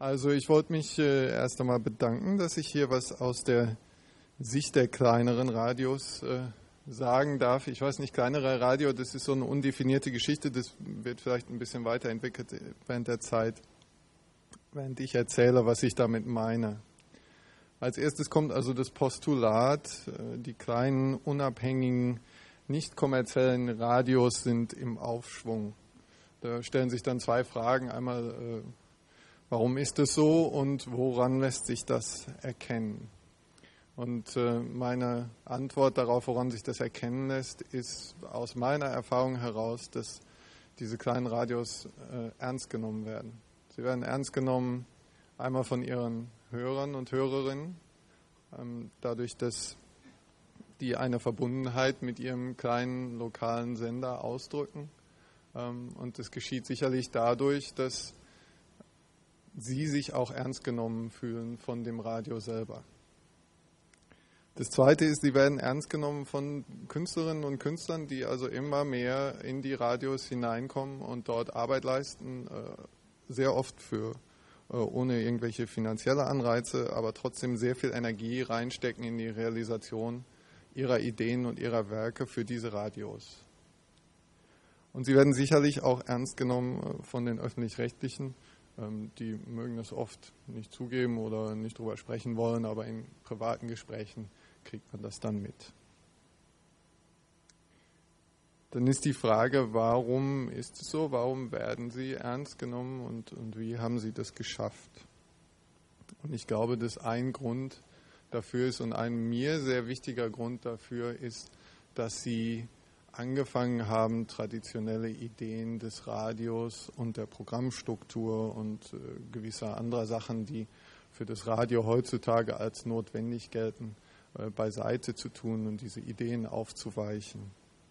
Also ich wollte mich erst einmal bedanken, dass ich hier was aus der Sicht der kleineren Radios sagen darf. Ich weiß nicht, kleinere Radio, das ist so eine undefinierte Geschichte, das wird vielleicht ein bisschen weiterentwickelt während der Zeit, während ich erzähle, was ich damit meine. Als erstes kommt also das Postulat, die kleinen, unabhängigen, nicht kommerziellen Radios sind im Aufschwung. Da stellen sich dann zwei Fragen. Einmal, warum ist es so und woran lässt sich das erkennen? Und meine Antwort darauf, woran sich das erkennen lässt, ist aus meiner Erfahrung heraus, dass diese kleinen Radios ernst genommen werden. Sie werden ernst genommen einmal von ihren Hörern und Hörerinnen, dadurch, dass die eine Verbundenheit mit ihrem kleinen lokalen Sender ausdrücken. Und das geschieht sicherlich dadurch, dass sie sich auch ernst genommen fühlen von dem Radio selber. Das Zweite ist, sie werden ernst genommen von Künstlerinnen und Künstlern, die also immer mehr in die Radios hineinkommen und dort Arbeit leisten, sehr oft ohne irgendwelche finanzielle Anreize, aber trotzdem sehr viel Energie reinstecken in die Realisation ihrer Ideen und ihrer Werke für diese Radios. Und sie werden sicherlich auch ernst genommen von den Öffentlich-Rechtlichen. Die mögen das oft nicht zugeben oder nicht drüber sprechen wollen, aber in privaten Gesprächen kriegt man das dann mit. Dann ist die Frage, warum ist es so? Warum werden sie ernst genommen und wie haben sie das geschafft? Und ich glaube, dass ein Grund dafür ist und ein mir sehr wichtiger Grund dafür ist, dass sie angefangen haben, traditionelle Ideen des Radios und der Programmstruktur und gewisser anderer Sachen, die für das Radio heutzutage als notwendig gelten, beiseite zu tun und diese Ideen aufzuweichen.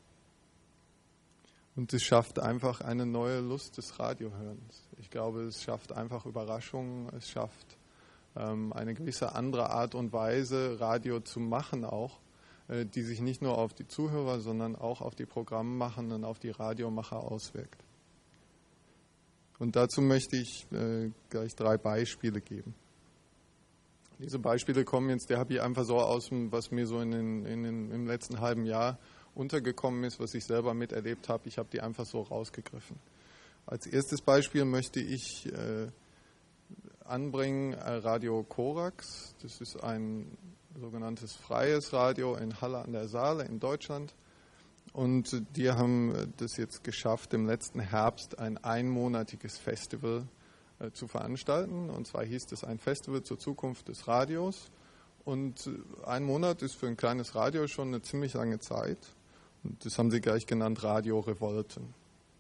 Und es schafft einfach eine neue Lust des Radiohörens. Ich glaube, es schafft einfach Überraschungen, es schafft eine gewisse andere Art und Weise, Radio zu machen auch, die sich nicht nur auf die Zuhörer, sondern auch auf die Programmmacher und auf die Radiomacher auswirkt. Und dazu möchte ich gleich 3 Beispiele geben. Diese Beispiele kommen jetzt, der habe ich einfach so aus dem, was mir so im letzten halben Jahr untergekommen ist, was ich selber miterlebt habe. Ich habe die einfach so rausgegriffen. Als erstes Beispiel möchte ich anbringen Radio Korax. Das ist ein sogenanntes freies Radio in Halle an der Saale in Deutschland. Und die haben das jetzt geschafft, im letzten Herbst ein einmonatiges Festival zu veranstalten. Und zwar hieß es ein Festival zur Zukunft des Radios. Und ein Monat ist für ein kleines Radio schon eine ziemlich lange Zeit. Und das haben sie gleich genannt Radio Revolten.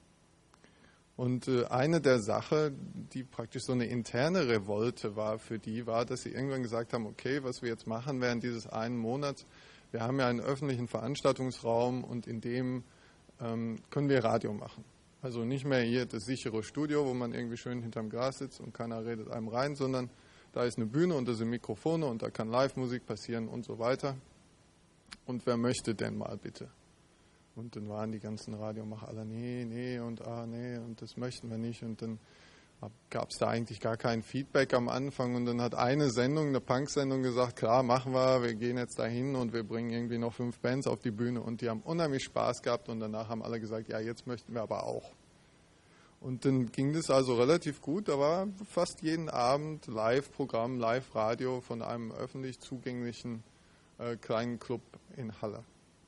Und eine der Sachen, die praktisch so eine interne Revolte war für die, war, dass sie irgendwann gesagt haben, okay, was wir jetzt machen während dieses einen Monats, wir haben ja einen öffentlichen Veranstaltungsraum und in dem können wir Radio machen. Also nicht mehr hier das sichere Studio, wo man irgendwie schön hinterm Gras sitzt und keiner redet einem rein, sondern da ist eine Bühne und da sind Mikrofone und da kann Live-Musik passieren und so weiter. Und wer möchte denn mal bitte? Und dann waren die ganzen Radiomacher alle, nee und das möchten wir nicht. Und dann gab es da eigentlich gar kein Feedback am Anfang. Und dann hat eine Punk-Sendung gesagt, klar, machen wir gehen jetzt dahin und wir bringen irgendwie noch 5 Bands auf die Bühne. Und die haben unheimlich Spaß gehabt und danach haben alle gesagt, ja, jetzt möchten wir aber auch. Und dann ging das also relativ gut. Da war fast jeden Abend Live-Programm, Live-Radio von einem öffentlich zugänglichen kleinen Club in Halle.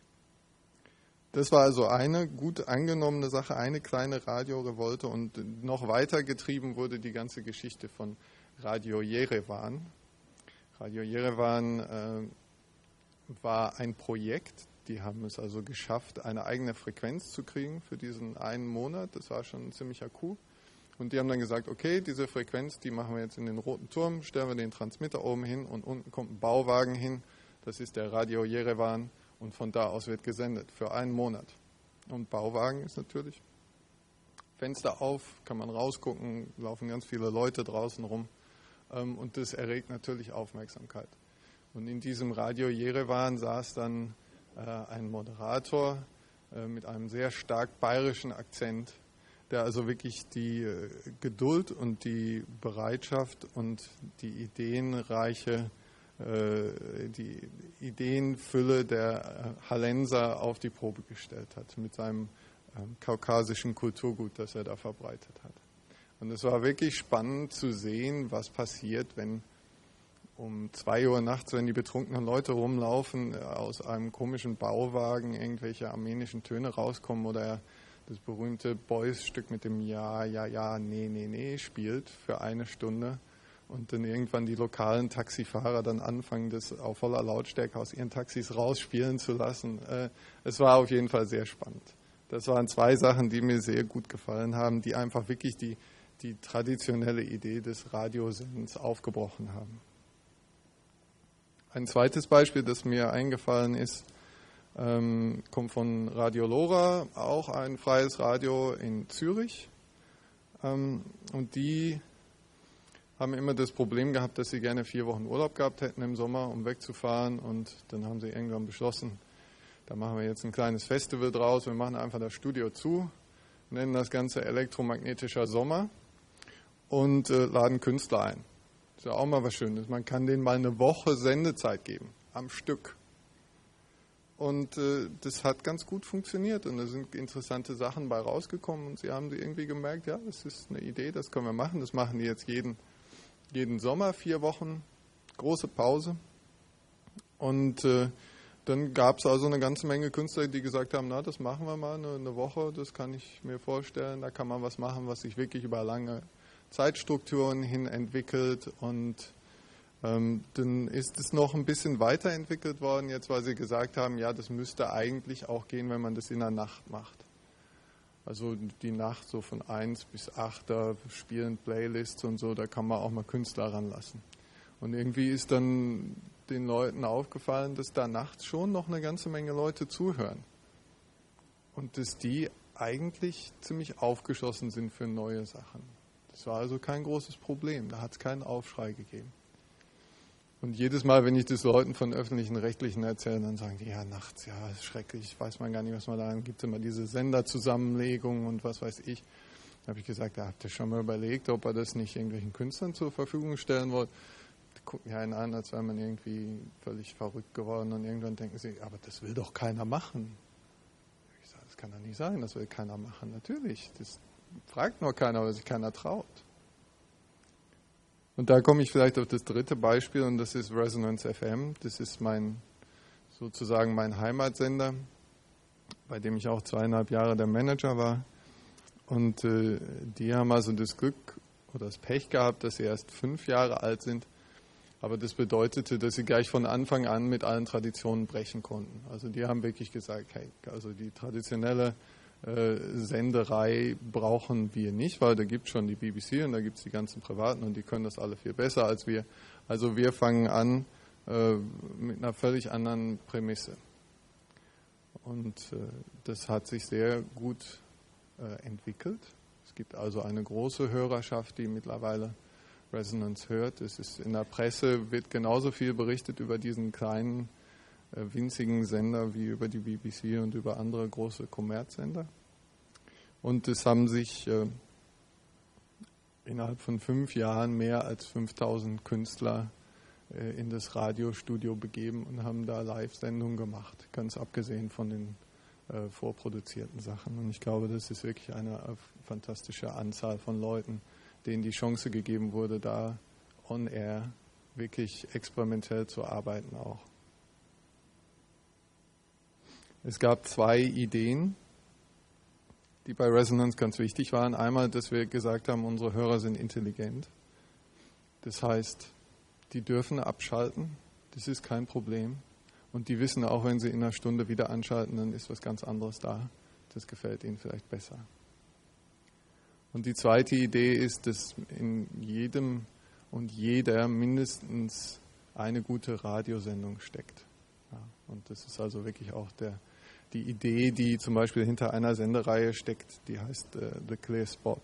Das war also eine gut angenommene Sache, eine kleine Radiorevolte und noch weiter getrieben wurde die ganze Geschichte von Radio Yerevan. Radio Yerevan war ein Projekt, die haben es also geschafft, eine eigene Frequenz zu kriegen für diesen einen Monat. Das war schon ein ziemlicher Coup. Und die haben dann gesagt, okay, diese Frequenz, die machen wir jetzt in den Roten Turm, stellen wir den Transmitter oben hin und unten kommt ein Bauwagen hin. Das ist der Radio Yerevan. Und von da aus wird gesendet für einen Monat. Und Bauwagen ist natürlich Fenster auf, kann man rausgucken, laufen ganz viele Leute draußen rum. Und das erregt natürlich Aufmerksamkeit. Und in diesem Radio Yerevan saß dann ein Moderator mit einem sehr stark bayerischen Akzent, der also wirklich die Geduld und die Bereitschaft und die die Ideenfülle der Hallenser auf die Probe gestellt hat, mit seinem kaukasischen Kulturgut, das er da verbreitet hat. Und es war wirklich spannend zu sehen, was passiert, wenn um 2 Uhr nachts, wenn die betrunkenen Leute rumlaufen, aus einem komischen Bauwagen irgendwelche armenischen Töne rauskommen oder das berühmte Beuys-Stück mit dem Ja, ja, ja, nee, nee, nee spielt für 1 Stunde und dann irgendwann die lokalen Taxifahrer dann anfangen, das auf voller Lautstärke aus ihren Taxis rausspielen zu lassen. Es war auf jeden Fall sehr spannend. Das waren 2 Sachen, die mir sehr gut gefallen haben, die einfach wirklich die traditionelle Idee des Radiosendens aufgebrochen haben. Ein zweites Beispiel, das mir eingefallen ist, kommt von Radio Lora, auch ein freies Radio in Zürich. Und die haben immer das Problem gehabt, dass sie gerne 4 Wochen Urlaub gehabt hätten im Sommer, um wegzufahren. Und dann haben sie irgendwann beschlossen, da machen wir jetzt ein kleines Festival draus. Wir machen einfach das Studio zu, nennen das Ganze Elektromagnetischer Sommer und laden Künstler ein. Das ist ja auch mal was Schönes. Man kann denen mal eine Woche Sendezeit geben, am Stück. Und das hat ganz gut funktioniert und da sind interessante Sachen bei rausgekommen und sie haben irgendwie gemerkt, ja, das ist eine Idee, das können wir machen. Das machen die jetzt jeden Sommer, 4 Wochen, große Pause. Und dann gab es also eine ganze Menge Künstler, die gesagt haben, na, das machen wir mal eine Woche, das kann ich mir vorstellen, da kann man was machen, was sich wirklich über lange Zeitstrukturen hin entwickelt und dann ist es noch ein bisschen weiterentwickelt worden, jetzt weil sie gesagt haben, ja, das müsste eigentlich auch gehen, wenn man das in der Nacht macht. Also die Nacht so von 1 bis 8, da spielen Playlists und so, da kann man auch mal Künstler ranlassen. Und irgendwie ist dann den Leuten aufgefallen, dass da nachts schon noch eine ganze Menge Leute zuhören. Und dass die eigentlich ziemlich aufgeschlossen sind für neue Sachen. Das war also kein großes Problem, da hat es keinen Aufschrei gegeben. Und jedes Mal, wenn ich das Leuten von öffentlichen Rechtlichen erzähle, dann sagen die, ja, nachts, ja, ist schrecklich, weiß man gar nicht, was man da gibt. Es immer diese Senderzusammenlegung und was weiß ich. Da habe ich gesagt, ja, habt ihr schon mal überlegt, ob ihr das nicht irgendwelchen Künstlern zur Verfügung stellen wollt? Die gucken ja einen an, als wäre man irgendwie völlig verrückt geworden und irgendwann denken sie, aber das will doch keiner machen. Ich sage, das kann doch nicht sein, das will keiner machen. Natürlich, das fragt nur keiner, weil sich keiner traut. Und da komme ich vielleicht auf das dritte Beispiel und das ist Resonance FM. Das ist sozusagen mein Heimatsender, bei dem ich auch 2,5 Jahre der Manager war. Und die haben also das Glück oder das Pech gehabt, dass sie erst 5 Jahre alt sind. Aber das bedeutete, dass sie gleich von Anfang an mit allen Traditionen brechen konnten. Also die haben wirklich gesagt, hey, also die traditionelle Senderei brauchen wir nicht, weil da gibt es schon die BBC und da gibt es die ganzen Privaten und die können das alle viel besser als wir. Also wir fangen an mit einer völlig anderen Prämisse. Und das hat sich sehr gut entwickelt. Es gibt also eine große Hörerschaft, die mittlerweile Resonance hört. Es ist in der Presse wird genauso viel berichtet über diesen kleinen winzigen Sender wie über die BBC und über andere große Kommerzsender. Und es haben sich innerhalb von 5 Jahren mehr als 5000 Künstler in das Radiostudio begeben und haben da Live-Sendungen gemacht, ganz abgesehen von den vorproduzierten Sachen. Und ich glaube, das ist wirklich eine fantastische Anzahl von Leuten, denen die Chance gegeben wurde, da on-air wirklich experimentell zu arbeiten auch. Es gab 2 Ideen, die bei Resonance ganz wichtig waren. Einmal, dass wir gesagt haben, unsere Hörer sind intelligent. Das heißt, die dürfen abschalten, das ist kein Problem. Und die wissen auch, wenn sie in einer Stunde wieder anschalten, dann ist was ganz anderes da. Das gefällt ihnen vielleicht besser. Und die zweite Idee ist, dass in jedem und jeder mindestens eine gute Radiosendung steckt. Ja, und das ist also wirklich auch die Idee, die zum Beispiel hinter einer Sendereihe steckt, die heißt The Clear Spot.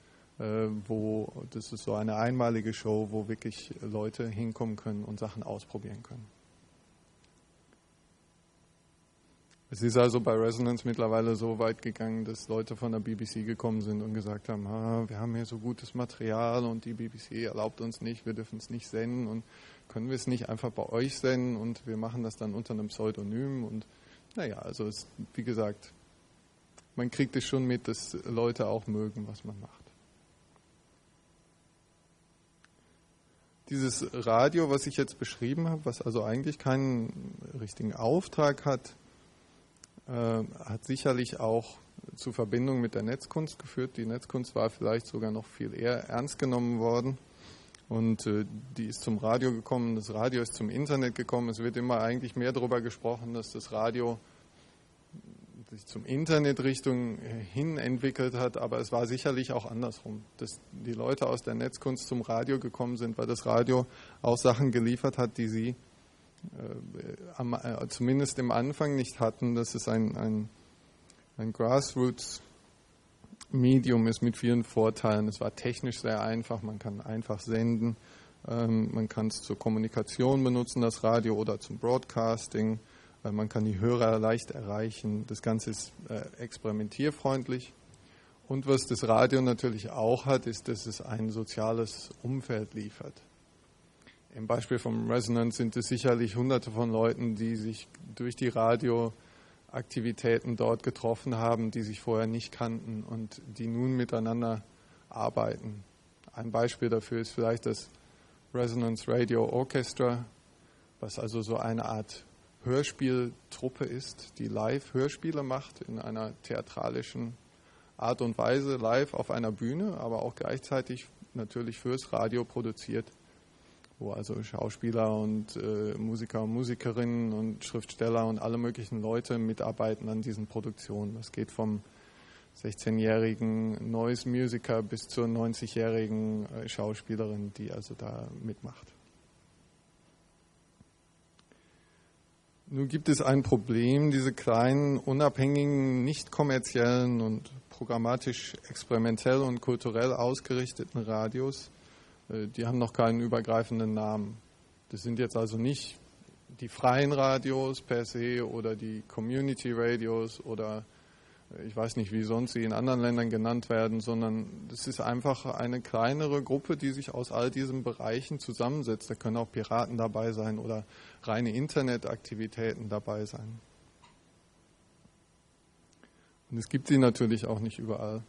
Das ist so eine einmalige Show, wo wirklich Leute hinkommen können und Sachen ausprobieren können. Es ist also bei Resonance mittlerweile so weit gegangen, dass Leute von der BBC gekommen sind und gesagt haben, wir haben hier so gutes Material und die BBC erlaubt uns nicht, wir dürfen es nicht senden und können wir es nicht einfach bei euch senden und wir machen das dann unter einem Pseudonym und naja, also es, wie gesagt, man kriegt es schon mit, dass Leute auch mögen, was man macht. Dieses Radio, was ich jetzt beschrieben habe, was also eigentlich keinen richtigen Auftrag hat, hat sicherlich auch zu Verbindung mit der Netzkunst geführt. Die Netzkunst war vielleicht sogar noch viel eher ernst genommen worden und die ist zum Radio gekommen, das Radio ist zum Internet gekommen. Es wird immer eigentlich mehr darüber gesprochen, dass das Radio sich zum Internetrichtung hin entwickelt hat, aber es war sicherlich auch andersrum, dass die Leute aus der Netzkunst zum Radio gekommen sind, weil das Radio auch Sachen geliefert hat, die sie zumindest im Anfang nicht hatten, dass es ein Grassroots-Medium ist mit vielen Vorteilen. Es war technisch sehr einfach, man kann einfach senden, man kann es zur Kommunikation benutzen, das Radio, oder zum Broadcasting, man kann die Hörer leicht erreichen. Das Ganze ist experimentierfreundlich. Und was das Radio natürlich auch hat, ist, dass es ein soziales Umfeld liefert. Im Beispiel von Resonance sind es sicherlich Hunderte von Leuten, die sich durch die Radioaktivitäten dort getroffen haben, die sich vorher nicht kannten und die nun miteinander arbeiten. Ein Beispiel dafür ist vielleicht das Resonance Radio Orchestra, was also so eine Art Hörspieltruppe ist, die live Hörspiele macht in einer theatralischen Art und Weise, live auf einer Bühne, aber auch gleichzeitig natürlich fürs Radio produziert, wo also Schauspieler und Musiker und Musikerinnen und Schriftsteller und alle möglichen Leute mitarbeiten an diesen Produktionen. Das geht vom 16-jährigen Noise-Musiker bis zur 90-jährigen Schauspielerin, die also da mitmacht. Nun gibt es ein Problem, diese kleinen, unabhängigen, nicht kommerziellen und programmatisch experimentell und kulturell ausgerichteten Radios, die haben noch keinen übergreifenden Namen. Das sind jetzt also nicht die freien Radios per se oder die Community Radios oder ich weiß nicht, wie sonst sie in anderen Ländern genannt werden, sondern das ist einfach eine kleinere Gruppe, die sich aus all diesen Bereichen zusammensetzt. Da können auch Piraten dabei sein oder reine Internetaktivitäten dabei sein. Und es gibt sie natürlich auch nicht überall.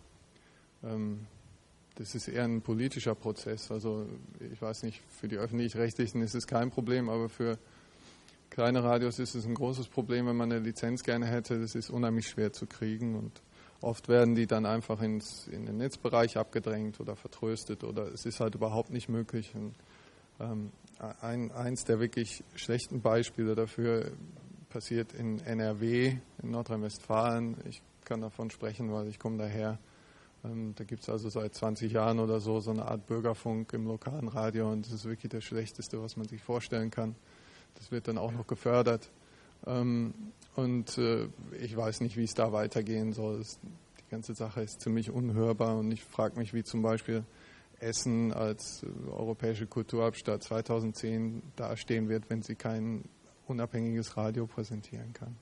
Das ist eher ein politischer Prozess. Also ich weiß nicht, für die Öffentlich-Rechtlichen ist es kein Problem, aber für kleine Radios ist es ein großes Problem, wenn man eine Lizenz gerne hätte. Das ist unheimlich schwer zu kriegen und oft werden die dann einfach in den Netzbereich abgedrängt oder vertröstet oder es ist halt überhaupt nicht möglich. Und, eins der wirklich schlechten Beispiele dafür passiert in NRW, in Nordrhein-Westfalen. Ich kann davon sprechen, weil ich komme daher. Da gibt es also seit 20 Jahren oder so eine Art Bürgerfunk im lokalen Radio und das ist wirklich das Schlechteste, was man sich vorstellen kann. Das wird dann auch noch gefördert. Und ich weiß nicht, wie es da weitergehen soll. Die ganze Sache ist ziemlich unhörbar und ich frage mich, wie zum Beispiel Essen als europäische Kulturhauptstadt 2010 dastehen wird, wenn sie kein unabhängiges Radio präsentieren kann.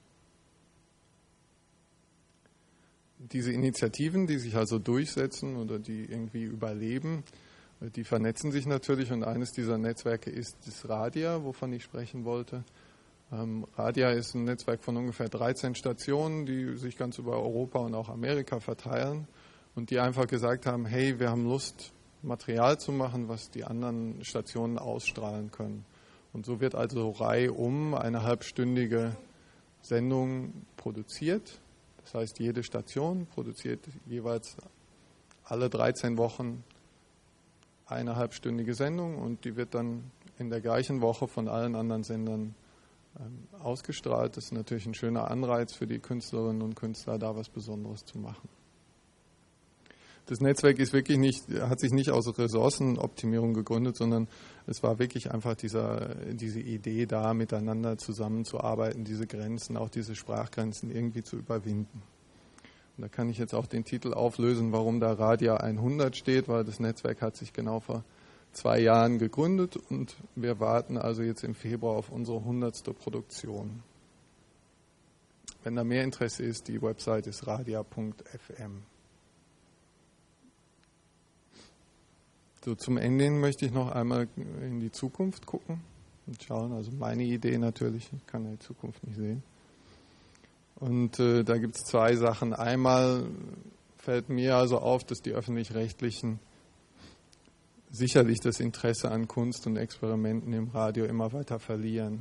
Diese Initiativen, die sich also durchsetzen oder die irgendwie überleben, die vernetzen sich natürlich und eines dieser Netzwerke ist das Radia, wovon ich sprechen wollte. Radia ist ein Netzwerk von ungefähr 13 Stationen, die sich ganz über Europa und auch Amerika verteilen und die einfach gesagt haben, hey, wir haben Lust, Material zu machen, was die anderen Stationen ausstrahlen können. Und so wird also reihum eine halbstündige Sendung produziert. Das heißt, jede Station produziert jeweils alle 13 Wochen eine halbstündige Sendung und die wird dann in der gleichen Woche von allen anderen Sendern ausgestrahlt. Das ist natürlich ein schöner Anreiz für die Künstlerinnen und Künstler, da was Besonderes zu machen. Das Netzwerk ist wirklich hat sich nicht aus Ressourcenoptimierung gegründet, sondern es war wirklich einfach diese Idee da, miteinander zusammenzuarbeiten, diese Grenzen, auch diese Sprachgrenzen irgendwie zu überwinden. Und da kann ich jetzt auch den Titel auflösen, warum da Radia 100 steht, weil das Netzwerk hat sich genau vor 2 Jahren gegründet und wir warten also jetzt im Februar auf unsere 100. Produktion. wenn da mehr Interesse ist, die Website ist radia.fm. So, zum Ende hin möchte ich noch einmal in die Zukunft gucken und schauen. Also meine Idee natürlich, ich kann ja die Zukunft nicht sehen. Und da gibt es zwei Sachen. Einmal fällt mir also auf, dass die Öffentlich-Rechtlichen sicherlich das Interesse an Kunst und Experimenten im Radio immer weiter verlieren.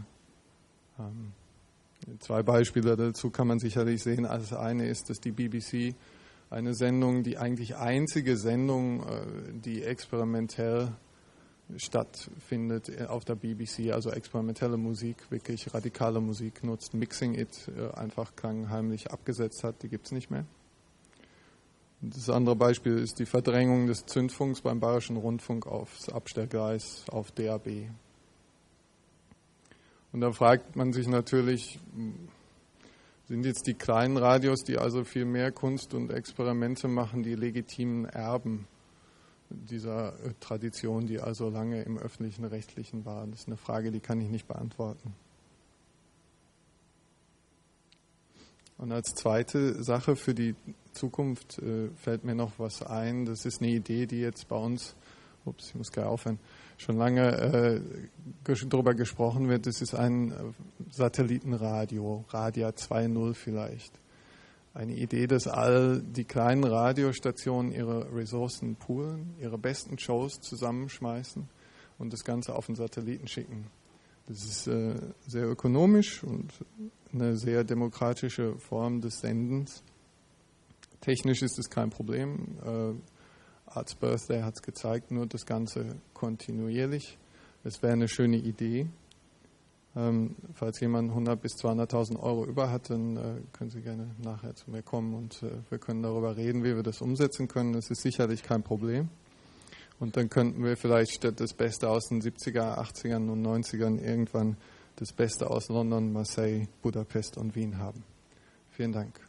Zwei Beispiele dazu kann man sicherlich sehen. Das eine ist, dass die BBC eine Sendung, die eigentlich einzige Sendung, die experimentell stattfindet auf der BBC, also experimentelle Musik, wirklich radikale Musik nutzt, Mixing It einfach klangheimlich abgesetzt hat, die gibt es nicht mehr. Das andere Beispiel ist die Verdrängung des Zündfunks beim Bayerischen Rundfunk aufs Abstellgleis auf DAB. Und da fragt man sich natürlich, sind jetzt die kleinen Radios, die also viel mehr Kunst und Experimente machen, die legitimen Erben dieser Tradition, die also lange im öffentlichen Rechtlichen war? Das ist eine Frage, die kann ich nicht beantworten. Und als zweite Sache für die Zukunft fällt mir noch was ein. Das ist eine Idee, die jetzt bei uns, ich muss gleich aufhören, schon lange darüber gesprochen wird. Das ist ein Satellitenradio, Radia 2.0 vielleicht. Eine Idee, dass all die kleinen Radiostationen ihre Ressourcen poolen, ihre besten Shows zusammenschmeißen und das Ganze auf den Satelliten schicken. Das ist sehr ökonomisch und eine sehr demokratische Form des Sendens. Technisch ist es kein Problem. Arts Birthday hat es gezeigt, nur das Ganze kontinuierlich. Es wäre eine schöne Idee. Falls jemand 100.000 bis 200.000 Euro über hat, dann können Sie gerne nachher zu mir kommen und wir können darüber reden, wie wir das umsetzen können. Das ist sicherlich kein Problem. Und dann könnten wir vielleicht statt das Beste aus den 70er, 80ern und 90ern irgendwann das Beste aus London, Marseille, Budapest und Wien haben. Vielen Dank.